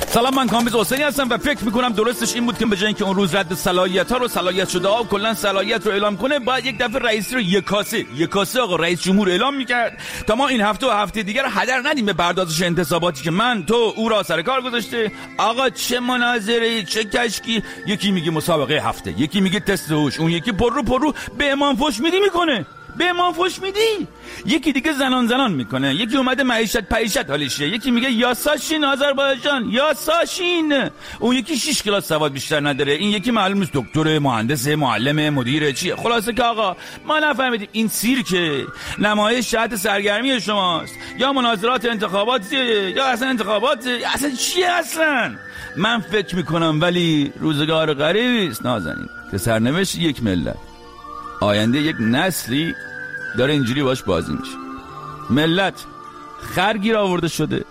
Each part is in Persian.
سلام، من کامبیز حسینی هستم و فکر میکنم درستش این بود که به جای اینکه اون روز رد صلاحیت‌ها رو صلاحیت شده ها و کلا صلاحیت رو اعلام کنه، باید یک دفعه رئیس رو یک کاسه آقا رئیس جمهور اعلام میکرد تا ما این هفته و هفته دیگر هدر ندیم به پردازش انتصاباتی که من تو او را سر کار گذاشته. آقا چه مناظره، چه کشکی، یکی میگه مسابقه هفته، یکی میگه تست هوش، اون یکی پرو به امام فوش میکنه، به امام فوش میدی، یکی دیگه زنان میکنه، یکی اومده معیشت حالشه، یکی میگه یاساشین آذربایجان، یاساشین، اون یکی 6 کلاس سواد بیشتر نداره، این یکی معلوم نیست دکتر، مهندس، معلم، مدیر چیه. خلاصه که آقا ما نفهمیدیم این سیرکه، نمایش جهت سرگرمی شماست یا مناظرات انتخاباتیه یا اصلا انتخاباته یا اصلا چیه اصلا. من فکر میکنم ولی روزگار غریبی است نازنین که سرنوشت یک ملت، آینده یک نسلی داره اینجوری باش بازی میشه. ملت خرگیر آورده شده،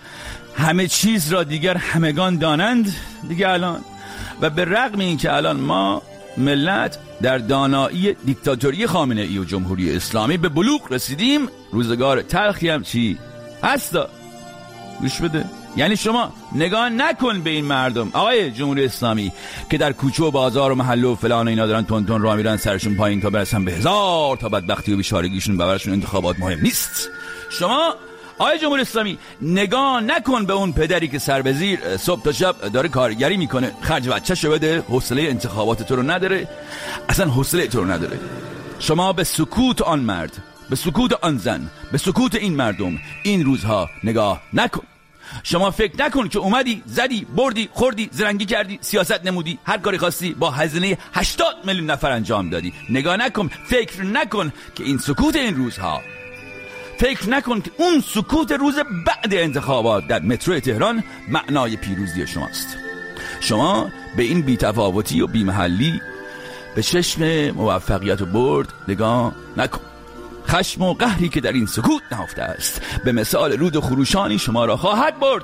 همه چیز را دیگر همگان دانند دیگه الان، و به رغم این که الان ما ملت در دانایی دیکتاتوری خامنه ای و جمهوری اسلامی به بلوغ رسیدیم، روزگار تلخی هم چی هستا. گوش بده، یعنی شما نگاه نکن به این مردم آقای جمهوری اسلامی که در کوچه و بازار و محله و فلان و اینا دارن تون راه میرن سرشون پایین تا برسن به 1000 تا بدبختی و بیچارگیشون، براشون انتخابات مهم نیست. شما آقای جمهوری اسلامی نگاه نکن به اون پدری که سربزیر صبح تا شب داره کارگری میکنه، خرج بچه‌شو بده، حوصله انتخابات تو رو نداره، اصلا حوصله تو رو نداره. شما به سکوت آن مرد، به سکوت آن زن، به سکوت این مردم این روزها نگاه نکن. شما فکر نکن که اومدی زدی بردی خوردی زرنگی کردی سیاست نمودی هر کاری خواستی با هزینه 80 میلیون نفر انجام دادی. نگاه نکن، فکر نکن که این سکوت این روزها، فکر نکن که اون سکوت روز بعد انتخابات در مترو تهران معنای پیروزی شماست. شما به این بی‌تفاوتی و بی‌محلی به چشم موفقیت و برد نگاه نکن. خشم و قهری که در این سکوت نهفته است به مثال رود و خروشانی شما را خواهد برد.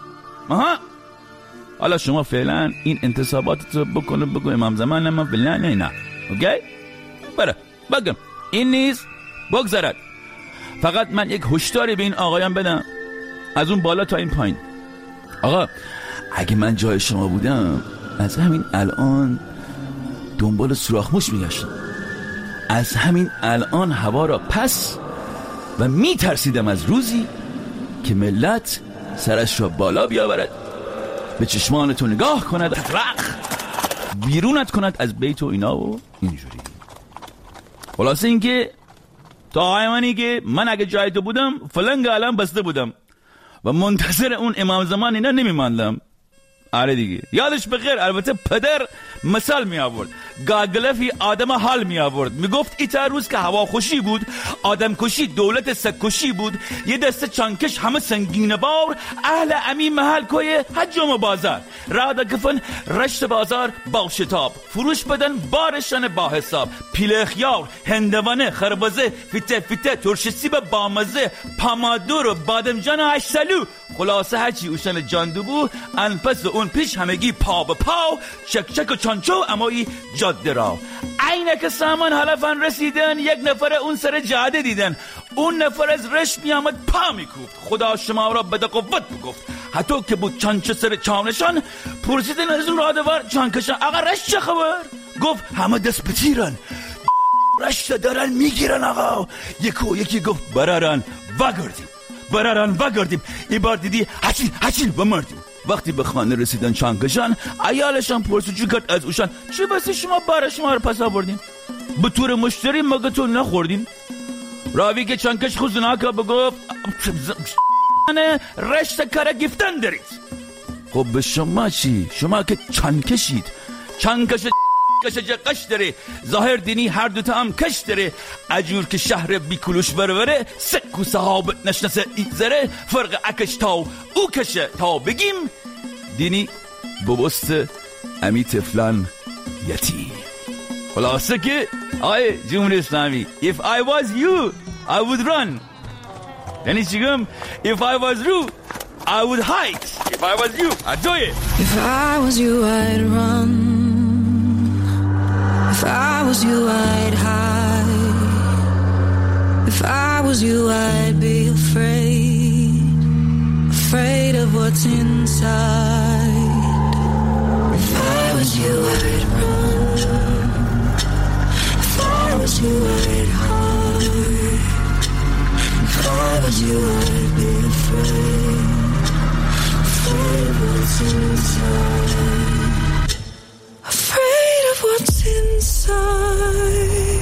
حالا شما فعلا این انتصابات رو بگو امام زمان من فعلا نه اوکی بره بگم این نیست بگذارد. فقط من یک هشداری به این آقایان بدم از اون بالا تا این پایین. آقا اگه من جای شما بودم از همین الان دنبال سوراخ موش میگشتم، از همین الان هوا را پس و میترسیدم از روزی که ملت سرش را بالا بیاورد، به چشمانتو نگاه کند، بیرونت کند از بیت و اینا و اینجوری. خلاصه این که تا آیمانی که من اگه جای تو بودم فلنگ الان بسته بودم و منتظر اون امام زمان اینا نمیماندم. آره دیگه یادش بخیر. البته پدر مثال می آورد، گاگلفی آدم حال می آورد، می گفت ایتا روز که هوا خوشی بود، آدم کشی دولت سکشی بود، یه دسته چانکش همه سنگین بار، اهل امی محل کوی حجم و بازار رادا کفن رشت بازار با شتاب، فروش بدن بارشان با حساب، پیله خیار، هندوانه، خربزه، فیته ترش سیب بامزه، پامادور و بادمجان و اشسلو، خلاصه هرچی اوشن جاندو بود انپس اون پیش همگی پا به پا، چک و چانچو امایی جاده را. عینک سامان حلفن رسیدن، یک نفر اون سر جاده دیدن، اون نفر از رش میامد پا میکوفت، خدا شما را بده قوت بگفت. حتی که بود چانچه سر چانشان، پرسیدن از اون رادوار چانکشان آقا رش چه خبر؟ گفت همه دست بتیرن، رش دارن میگیرن آقا. یکی گفت برارن وگردیم. یه بار دیدی هچیل بمردیم. وقتی به خانه رسیدن چانکشان، عیالشان پرسجو کرد از اوشان چه بسی شما بار شما رو پس آوردین؟ به طور مشتری مگتون نخوردین؟ راوی که چانکش خوزناکا بگفت رشت کار گفتن دارید. خب به شما چی؟ شما که چانکشید، چانکش قش داره، ظاهر دینی هر دوتا هم کش داره، اجور که شهر بیکلوش بروره، سکو صحاب نشنسه ایزره، فرق اکش تا او کشه تا بگیم دینی ببست امی تفلان یتی. خلاصه که آی جمهوری اسلامی if I was you I would run. یعنی چیگم if I was you I would hide. If I was you I'd do it. If I was you I'd run. If I was you, I'd hide. If I was you, I'd be afraid. If afraid of what's inside. If I was you, I'd run. If I was you, I'd hide. If I was you, I'd be afraid. Afraid of what's inside. Afraid of what's inside.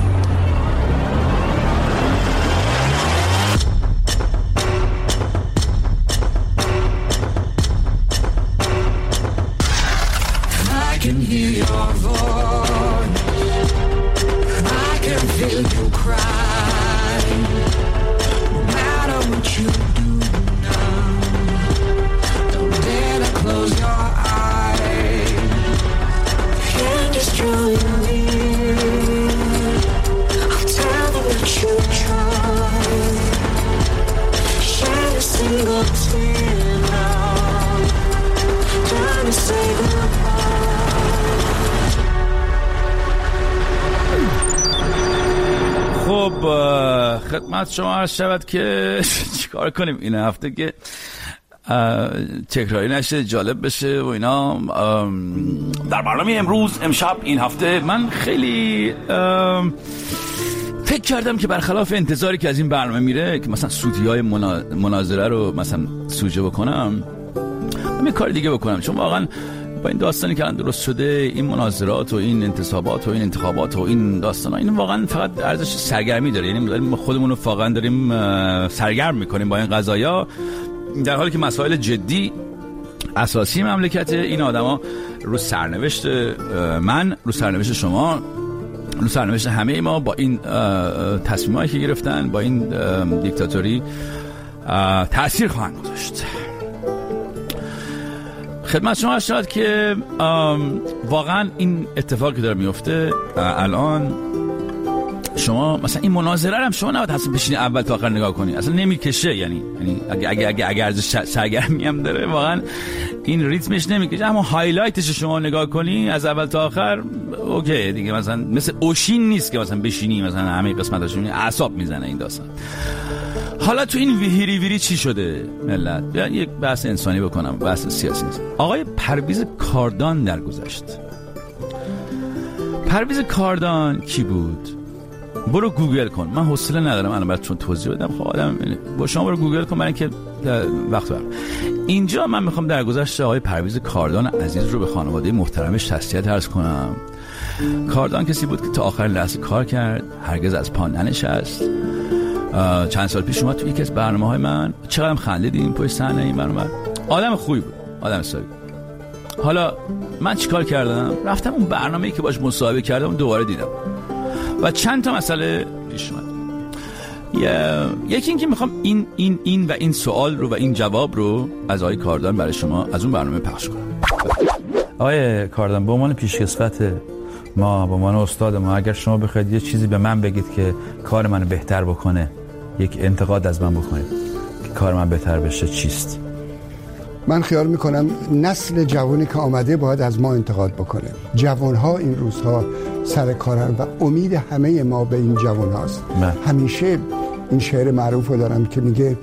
I can hear your voice. I can feel you cry. No matter what you do now, don't dare to close your eyes. Can't destroy me. I'll tell them that you tried. Shed a single tear now. Trying to say goodbye. خب خدمت شما عرض شود که چیکار کنیم این هفته که تکراری نشه، جالب بشه و اینا. در برنامه امشب این هفته من خیلی فکر کردم که برخلاف انتظاری که از این برنامه میره که مثلا سوتی‌های مناظره رو مثلا سوژه بکنم، من کار دیگه بکنم، چون واقعا با این داستانی که الان درست شده، این مناظرات و این انتصابات و این انتخابات و این داستانا، این واقعا فقط ارزش سرگرمی داره. یعنی داریم خودمون رو واقعا داریم سرگرم میکنیم با این قضايا، در حالی که مسائل جدی اساسی مملکت این آدما رو سرنوشت من، رو سرنوشت شما، رو سرنوشت همه ما با این تصمیمایی که گرفتن، با این دیکتاتوری تأثیر خواهند گذاشت. خدمت شما شد که واقعا این اتفاقی داره میفته الان. شما مثلا این مناظره هم شما نباید اصلا بشینی اول تا آخر نگاه کنی، اصلا نمیکشه. یعنی اگه ارزش سرگرمی هم داره، واقعا این ریتمش نمیکشه. اما هایلایتش شما نگاه کنی از اول تا آخر، اوکی دیگه. مثلا مثل اوشین نیست که مثلا بشینی مثلا همه قسمتاش میبینی اعصاب میزنه این داستان. حالا تو این ویری چی شده ملت؟ یا یک بحث انسانی بکنم، بحث سیاسی نیست. آقای پرویز کاردان درگذشت. پرویز کاردان کی بود؟ برو گوگل کن. من حوصله ندارم الان براتون توضیح بدم. خب آدم با شما برو گوگل کن، برای اینکه وقت برم. اینجا من میخوام درگذشت آقای پرویز کاردان عزیز رو به خانواده محترمش تسلیت عرض کنم. کاردان کسی بود که تا آخرین لحظه کار کرد، هرگز از پا ننشست. چند سال پیش اومد تو یکی از برنامه‌های من، چقدر خندیدیم پشت صحنه این برنامه. آدم خوبی بود، آدم سالی. حالا من چیکار کردم؟ رفتم اون برنامه‌ای که باش مصاحبه کردم دوباره دیدم و چند تا مسئله پیش اومد. یکی این که میخوام این و این سوال رو و این جواب رو از آقای کاردان برای شما از اون برنامه پخش کنم. آقای کاردان، به عنوان پیشکسوت ما، به عنوان استاد ما، اگر شما بخواید یه چیزی به من بگید که کار منو بهتر بکنه، یک انتقاد از من بکنید که کار من بهتر بشه، چیست؟ من خیال میکنم نسل جوانی که آمده باید از ما انتقاد بکنه. جوانها این روزها سر کارن و امید همه ما به این جوان هاست. همیشه این شعر معروف رو دارم که میگه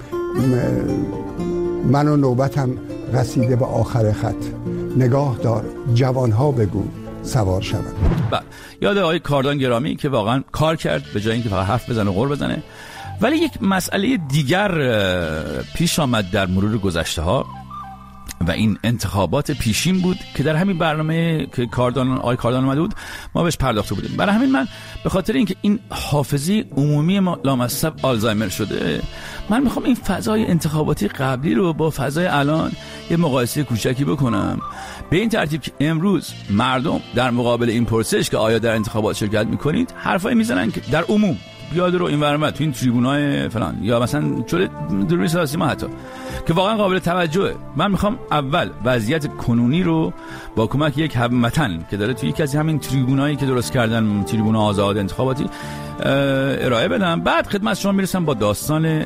من و نوبتم رسیده به آخر خط، نگاه دار جوانها بگو سوار شدن. یاد آقای کاردان گرامی که واقعا کار کرد به جای اینکه فقط حرف بزنه و قول بزنه. ولی یک مسئله دیگر پیش آمد در مرور گذشته ها و این انتخابات پیشین بود که در همین برنامه که آقای کاردان اومده بود ما بهش پرداخته بودیم. برای همین من به خاطر اینکه این حافظه عمومی ما لامصب آلزایمر شده، من میخوام این فضای انتخاباتی قبلی رو با فضای الان یه مقایسه کوچکی بکنم، به این ترتیب که امروز مردم در مقابل این پرسش که آیا در انتخابات شرکت میکنید حرفایی میزنن که در عموم بیاد رو این ورمه تو این تریبونای فلان یا مثلا جلوی دوربین سیاسی ما حتی، که واقعا قابل توجهه. من میخوام اول وضعیت کنونی رو با کمک یک هموطن که داره توی یکی از همین تریبونایی که درست کردن، تریبون آزاد انتخاباتی، ارائه بدم. بعد خدمت شما میرسم با داستان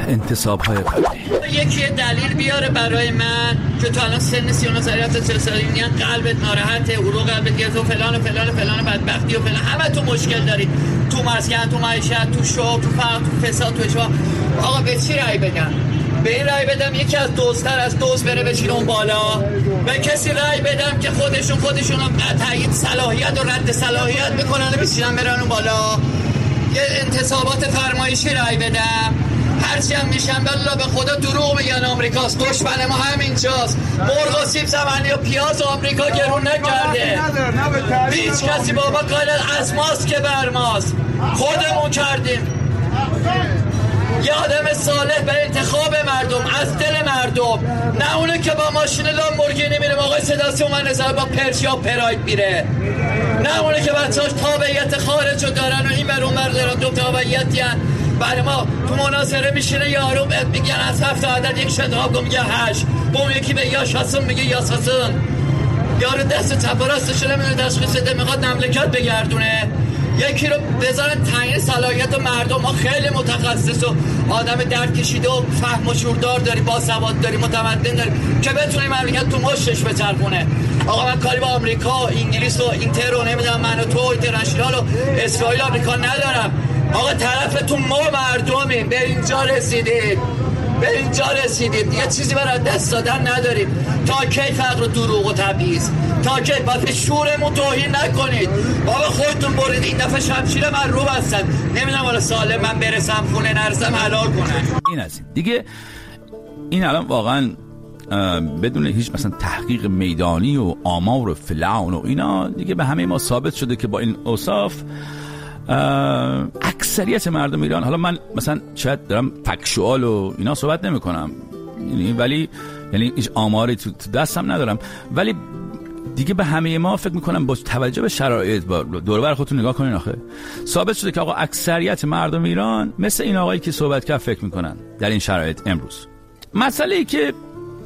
انتصاب‌های قبلی. یکی دلیل بیاره برای من که تو الان سن 39 ساله تا 40 ساله میگن قلبت ناراحته، اورو قلبت گرفته و فلان و فلان و فلان بدبختی و فلان، همه تو مشکل دارید، تو مسکن، تو معیشت، تو شغل، تو فقر، تو فساد، تو اشتباه. آقا به چی رأی بدم؟ به این رأی بدم یکی از دوستر از دوست بره بشینه اون بالا، به کسی رأی بدم که خودشون تایید صلاحیت و رد صلاحیت میکنن و بشینن برن اون بالا، یه انتصابات فرمایشی رأی بدم. هرچی هم میشن بالله به خدا دروغ میگن آمریکاست، دشمن ما همینجاست. مرغ و سیب زمینی و پیاز آمریکا گرون نکرده، هیچ کسی بابا کار از ماست که بر ماست، خودمون کردیم. یه آدم صالح به انتخاب مردم، از دل مردم، نه اونه که با ماشین لامبورگینی میره آقای صداسی اومد نظر با پرشیا پراید میره، نه اونه که بچه‌هاش تابعیت خارج رو دارن و این بر اون بر دارن دو تابعیتی هن. برای ما تو مناظره میشینه یارو میگن از 7 عدد یک انتخاب کن، میگه 8، بوم یکی به یاش حسن میگه یاس حسن، یارو دست چپ و راستش نمیدونه تشخیص بده، میخواد مملکت بگردونه. یکی رو بذارن تعیین صلاحیت و مردم. ما خیلی متخصص و آدم درد کشیده و فهم و شعوردار داری، با سواد داری، متمدن داری که بتونیم مملکت تو مشتش بچرخونه. آقا من کاری با آمریکا، انگلیس و اینتر رو نمیدونم من و تو اینترنشنال و اسرائیل آمریکا ندارم. آقا طرفتون ما مردمیم، به اینجا رسیدیم دیگه چیزی برای دست دادن نداریم. تا کی فقر و دروغ و تبعیض؟ تا کی؟ باید شورمون توهین نکنید. بابا خودتون برید این دفعه شمشیر من رو بستن، نمیدونم والا سالم من برسم خونه نرسم حلال کنن. این از این دیگه، این الان واقعا بدون هیچ مثلا تحقیق میدانی و آمار و فلان و اینا دیگه به همه ما ثابت شده که با این اوصاف اکثریت مردم ایران، حالا من مثلا شاید دارم فکشوال و اینا صحبت نمی کنم ولی یعنی هیچ آماری تو دستم ندارم، ولی دیگه به همه ما فکر میکنم با توجه به شرایط، با دور و بر خودتون نگاه کنین، آخه ثابت شده که آقا اکثریت مردم ایران مثل این آقایی که صحبت کرد فکر میکنن در این شرایط. امروز مسئله ای که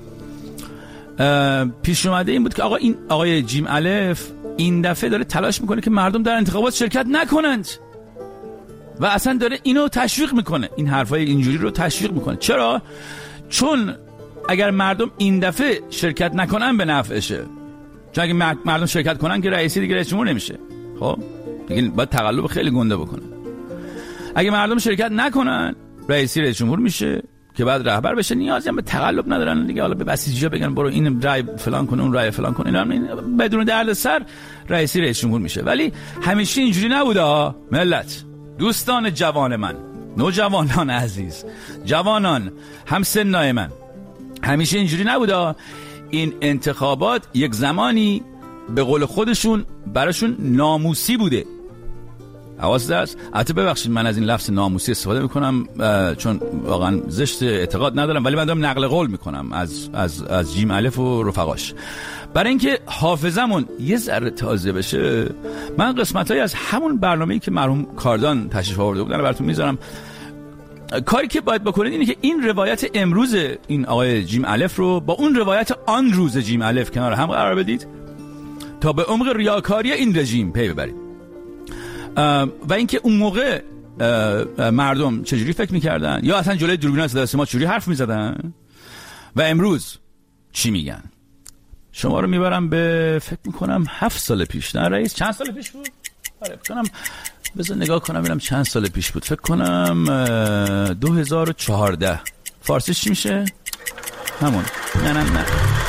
پیش اومده این بود که آقا این آقای جیم الف این دفعه داره تلاش میکنه که مردم در انتخابات شرکت نکنند و اصلا داره اینو تشویق میکنه، این حرفای اینجوری رو تشویق میکنه. چرا؟ چون اگر مردم این دفعه شرکت نکنن به نفعشه، چون اگه مردم شرکت کنن که رئیس جمهور نمیشه. خب دیگه باید تقلب خیلی گنده بکنه. اگه مردم شرکت نکنن رئیس جمهور میشه که بعد رهبر بشه، نیازی هم به تقلب ندارن دیگه. حالا به بسیجی‌ها بگن برو این رای فلان کن اون رای فلان کن، اینا بدون دردسر رئیس جمهور میشه. ولی همیشه اینجوری نبوده ملت، دوستان جوان من، نوجوانان عزیز، جوانان همسنای من، همیشه اینجوری نبوده. این انتخابات یک زمانی به قول خودشون براشون ناموسی بوده. حواست هست؟ البته ببخشید من از این لفظ ناموسی استفاده میکنم چون واقعا زشت، اعتقاد ندارم، ولی من دارم نقل قول میکنم از جیم الف و رفقاش، برای اینکه حافظمون یه ذره تازه بشه. من قسمتایی از همون برنامه‌ای که مرحوم کاردان تشریف آورده بودن براتون میذارم. کاری که باید بکنید اینه که این روایت امروز این آقای جیم الف رو با اون روایت آن روز جیم الف کنار هم قرار بدید تا به عمق ریاکاری این رژیم پی ببرید و اینکه اون موقع مردم چجوری فکر میکردن یا اصلا جلوی دوربین صدا و سیما چجوری حرف میزدن و امروز چی میگن. شما رو میبرم به فکر میکنم 7 سال پیش. نه رئیس چند سال پیش بود؟ آره بکنم بذار نگاه کنم ببینم چند سال پیش بود. فکر کنم 2014. فارسیش چی میشه؟ همون. نه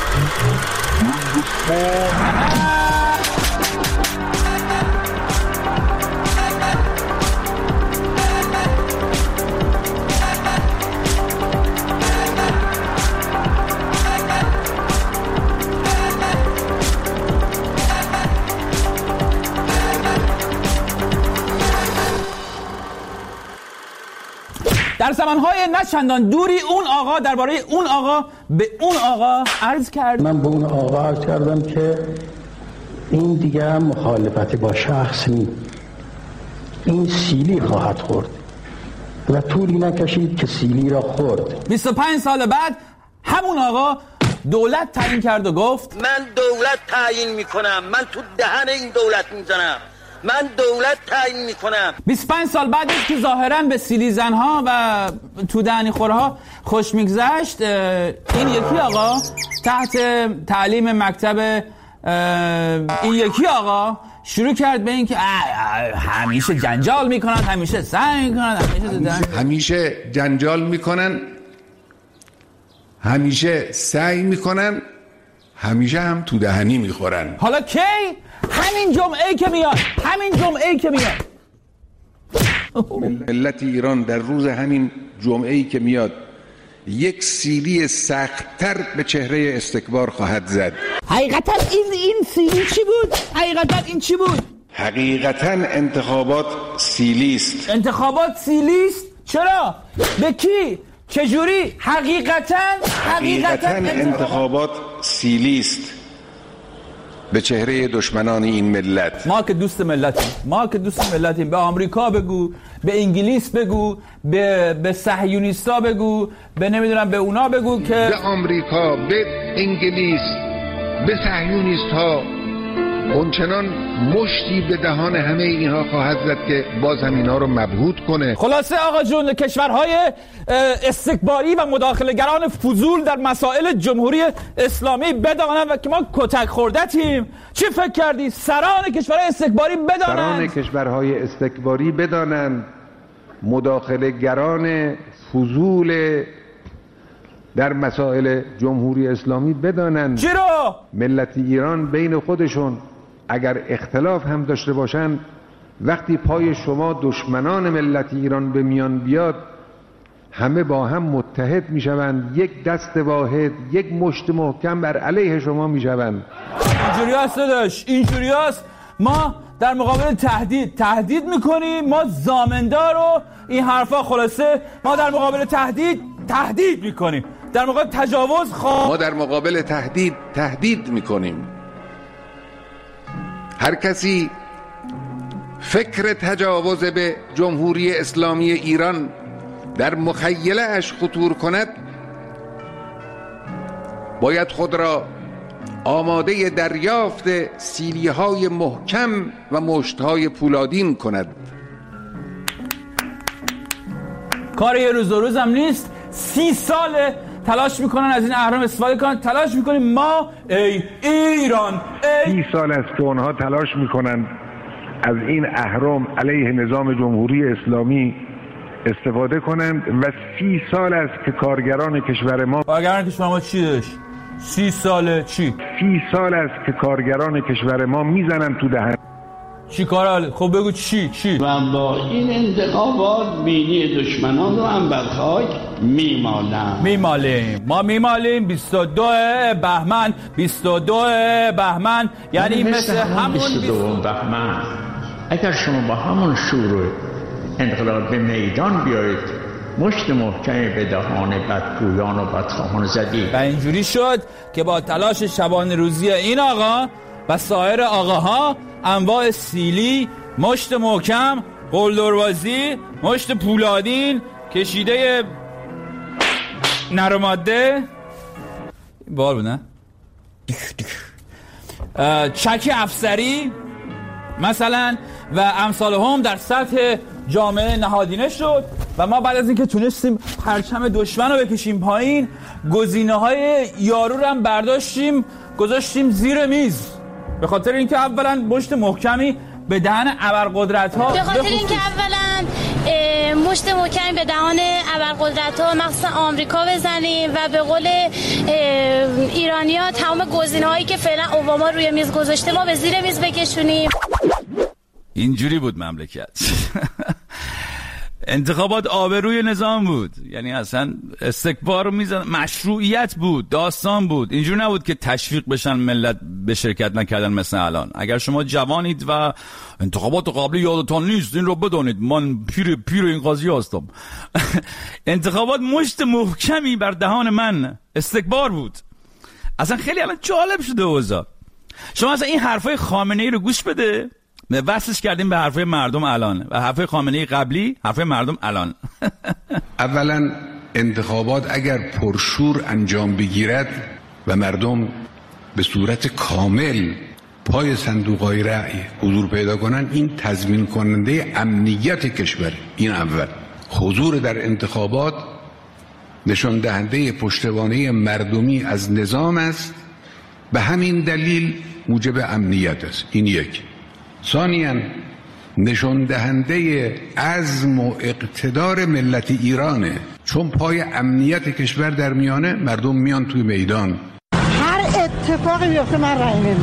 در زمانهای نه چندان دوری اون آقا درباره اون آقا به اون آقا عرض کرد. من به اون آقا عرض کردم که این دیگه مخالفتی با شخص نیست، این سیلی خواهد خورد و طولی نکشید که سیلی را خورد. 25 سال بعد همون آقا دولت تعیین کرد و گفت من دولت تعیین میکنم، من تو دهن این دولت میزنم، من دولت تعیین میکنم. 25 سال بعد که ظاهرا به سیلی زنها و تو دهنی خورها خوش میگذشت، این یکی آقا تحت تعلیم مکتب این یکی آقا شروع کرد به این که همیشه جنجال میکنن، همیشه سعی میکنن، همیشه جنجال میکنن، همیشه سعی میکنن، همیشه هم تو دهنی میخورن. حالا کی؟ همین جمعه که میاد، همین جمعه که میاد ملت ایران در روز همین جمعه‌ای که میاد یک سیلی سخت‌تر به چهره استکبار خواهد زد. حقیقتا این سیلی چی بود؟ حقیقتا این چی بود؟ حقیقتا انتخابات سیلی است. انتخابات سیلی است؟ چرا؟ به کی؟ چجوری؟ حقیقتا انتخابات سیلی است به چهره دشمنان این ملت. ما که دوست ملتیم. به آمریکا بگو، به انگلیس بگو، به صهیونیستا بگو، به نمیدونم به اونا بگو که به آمریکا، به انگلیس، به صهیونیست‌ها اونچنان مشتی به دهان همه اینها خواهد زد که باز هم اینها رو مبهوت کنه. خلاصه آقا جون، کشورهای استکباری و مداخله‌گران فضول در مسائل جمهوری اسلامی بدانند و که ما کتک خوردتیم. چی فکر کردی؟ سران کشورهای استکباری بدانند، سران کشورهای استکباری بدانند، مداخله‌گران فضول در مسائل جمهوری اسلامی بدانند. چی رو؟ ملت ایران بین خودشون اگر اختلاف هم داشته باشن، وقتی پای شما دشمنان ملت ایران به میان بیاد، همه با هم متحد میشوند، یک دست واحد، یک مشت محکم بر علیه شما میشوند. اینجوری هست داداش، اینجوری هست. ما در مقابل تهدید میکنیم، ما زامندار و این حرفا. خلاصه ما در مقابل تهدید میکنیم، در مقابل تجاوز ما در مقابل تهدید میکنیم. هر کسی فکر تجاوز به جمهوری اسلامی ایران در مخیله اش خطور کند، باید خود را آماده دریافت سیلی‌های محکم و مشت‌های پولادین کند. کار یه روز دو روز هم نیست. 30 سال تلاش میکنن از این اهرام استفاده کنن. تلاش میکنیم ما ای ایران 30 سال است که اونها تلاش میکنن از این اهرام علیه نظام جمهوری اسلامی استفاده کنند و 30 سال است که کارگران کشور ما چی داشت؟ 30 ساله چی؟ 30 سال است که کارگران کشور ما میزنن تو دهن. چی کار؟ خب بگو چی؟ و با این انتخابات بینی دشمنان رو هم بر خاک میمالیم. ما میمالیم 22 بهمن. 22 بهمن یعنی مثل همون 22 بهمن. اگر شما با همون شور انقلاب به میدان بیایید، مشت محکمی به دهان بدگویان و بدخواهان زدید. و اینجوری شد که با تلاش شبانه روزی این آقا و سایر آقاها، انواع سیلی، مشت محکم، قلدروازی، مشت پولادین، کشیده نرماده بار بود نه؟ چک افسری مثلا و امثال هم در سطح جامعه نهادینه شد و ما بعد از اینکه تونستیم پرچم دشمن رو بکشیم پایین، گزینه‌های یارو رو هم برداشتیم گذاشتیم زیر میز، به خاطر اینکه اولا مشت محکمی به دهن ابرقدرت‌ها، به خاطر اینکه اولا مشت محکمی به دهان ابرقدرت‌ها مخصوصا آمریکا بزنیم و به قول ایرانی‌ها تمام گزینه‌هایی که فعلا اوباما روی میز گذاشته ما به زیر میز بکشونیم. اینجوری بود مملکت. انتخابات آبروی نظام بود، یعنی اصلا استکبار رو میزن، مشروعیت بود، داستان بود. اینجوری نبود که تشویق بشن ملت به شرکت نکردن مثل الان. اگر شما جوانید و انتخابات قبلی یادتان نیست، این رو بدانید من پیر این قضیه هستم. انتخابات مشت محکمی بر دهان من استکبار بود. اصلا خیلی الان جالب شده اوضاع. شما اصلا این حرفای خامنه‌ای رو گوش بده، وصلش کردیم به حرفای مردم الان و حرفای خامنه‌ای قبلی، حرفای مردم الان. اولا انتخابات اگر پرشور انجام بگیرد و مردم به صورت کامل پای صندوق‌های رأی حضور پیدا کنن، این تضمین کننده امنیت کشور. این اول. حضور در انتخابات نشان دهنده پشتوانه مردمی از نظام است، به همین دلیل موجب امنیت است. این یک. ثانیاً نشان دهنده عزم و اقتدار ملت ایرانه، چون پای امنیت کشور در میانه، مردم میان توی میدان. هر اتفاقی بیفته من رأی نمیدم.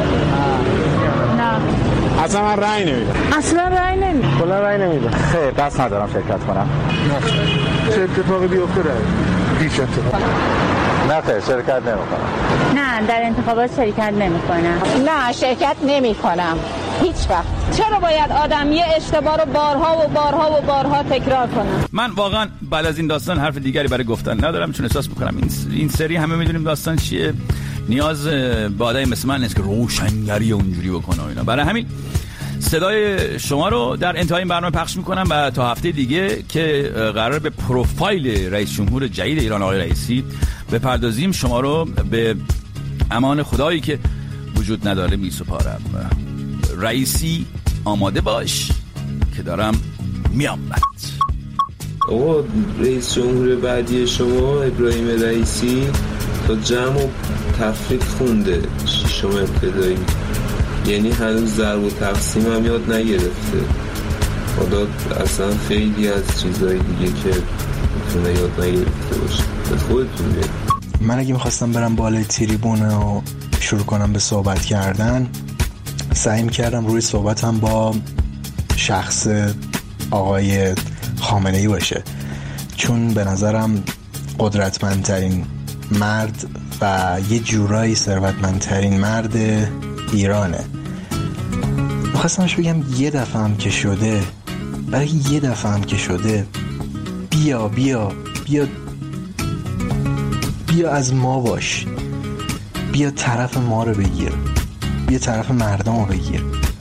نه اصلا من رأی نمیدم. اصلا رأی نمیدم. کلا رأی نمیدم. خیر، قصد ندارم شرکت کنم. نه چه اتفاقی بیفته رأی؟ هیچ اتفاقی. نه خیر، شرکت نمیکنم. نه در انتخابات شرکت نمیکنم. نه شرکت نمیکنم هیچ وقت. چرا باید آدم یه اشتباه رو بارها و بارها و بارها تکرار کنه؟ من واقعا بعد از این داستان حرف دیگری برای گفتن ندارم، چون احساس میکنم این سری همه میدونیم داستان چیه. نیاز به آدمی مثل من نیست که روشنگری اونجوری بکنه و اینا. برای همین صدای شما رو در انتهای این برنامه پخش میکنم و تا هفته دیگه که قرار به پروفایل رئیس جمهور جدید ایران آقای رئیسی بپردازیم، شما رو به امان خدایی که وجود نداره میسپارم. رئیسی آماده باش که دارم میام. آقا رئیس جمهور بعدی شما ابراهیم رئیسی تا جمع و تفریق خونده ششم ابتدایی، یعنی هنوز ضرب و تقسیم هم یاد نگرفته. خدا اصلا خیلی از چیزهای دیگه که میتونه یاد نگرفته باشه. به خودتون بیاد. من اگه میخواستم برم بالای تریبون و شروع کنم به صحبت کردن، سعی میکردم روی صحبتم با شخص آقای خامنه‌ای باشه، چون به نظرم قدرتمندترین مرد و یه جورایی ثروتمندترین مرد ایرانه. میخواستمش بگم یه دفعه هم که شده، برای یه دفعه هم که شده بیا بیا بیا بیا از ما باش، بیا طرف ما رو بگیر، بیا طرف مردم رو بگیر.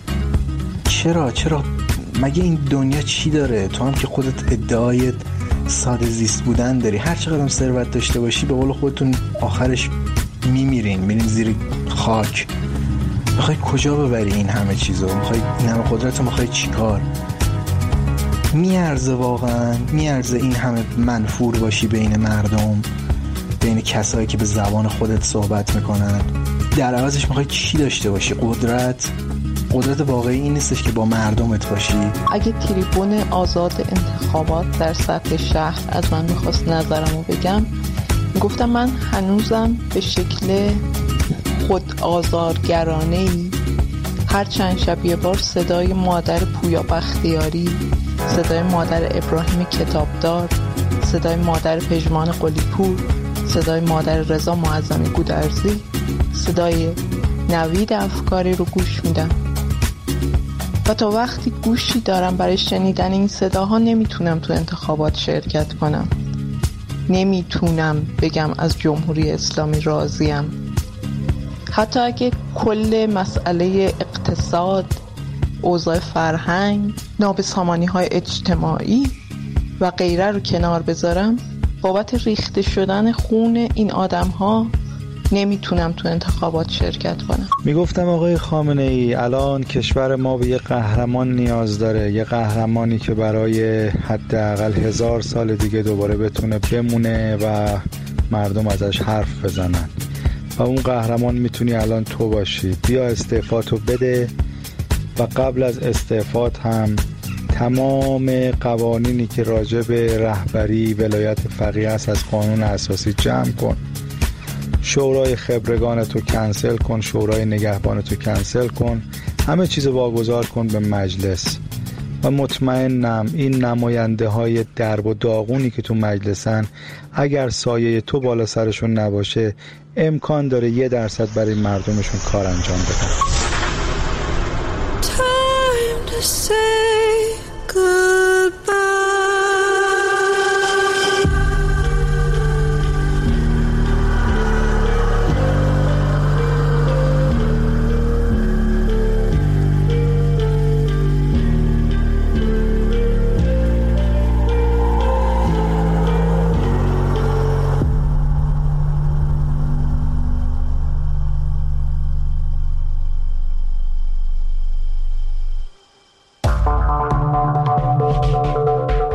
چرا مگه این دنیا چی داره؟ تو هم که خودت ادعای ساده زیست بودن داری، هر چقدر هم ثروت داشته باشی به قول خودتون آخرش میرین زیر خاک. میخوای کجا ببری این همه چیزو؟ میخوای این همه قدرت رو میخوای چیکار؟ میارزه واقعا؟ میارزه این همه منفور باشی بین مردم، بین کسایی که به زبان خودت صحبت میکنن؟ در عوضش میخوای چی داشته باشی؟ قدرت واقعی این نیستش که با مردمت باشی. اگه تریبون آزاد انتخابات در سطح شهر از من میخواست نظرمو بگم، گفتم من هنوزم به شکل خود آزارگرانه‌ای هر چند شب یه بار صدای مادر پویا بختیاری، صدای مادر ابراهیم کتابدار، صدای مادر پژمان قلی‌پور، صدای مادر رضا معظمی گودرزی، صدای نوید افکاری رو گوش میدم و تا وقتی گوشی دارم برای شنیدن این صداها نمیتونم تو انتخابات شرکت کنم. نمیتونم بگم از جمهوری اسلامی راضیم. حتی اگه کل مسئله اقتصاد، اوضاع فرهنگ، نابسامانی‌های اجتماعی و غیره رو کنار بذارم، بابت ریخته شدن خون این آدم‌ها نمیتونم تو انتخابات شرکت کنم. میگفتم آقای خامنه‌ای الان کشور ما به یه قهرمان نیاز داره، یه قهرمانی که برای حداقل 1000 سال دیگه دوباره بتونه بمونه و مردم ازش حرف بزنن و اون قهرمان میتونی الان تو باشی. بیا استعفاتو بده و قبل از استعفات هم تمام قوانینی که راجع به رهبری ولایت فقیه است از قانون اساسی جمع کن. شورای خبرگانتو کنسل کن، شورای نگهبانتو کنسل کن، همه چیزو واگذار کن به مجلس و مطمئنم این نماینده های درب و داغونی که تو مجلسن اگر سایه تو بالا سرشون نباشه امکان داره 1% برای مردمشون کار انجام بدن. Time to say goodbye.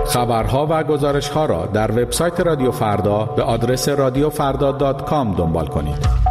خبرها و گزارش‌ها را در وبسایت رادیو فردا به آدرس radiofrda.com دنبال کنید.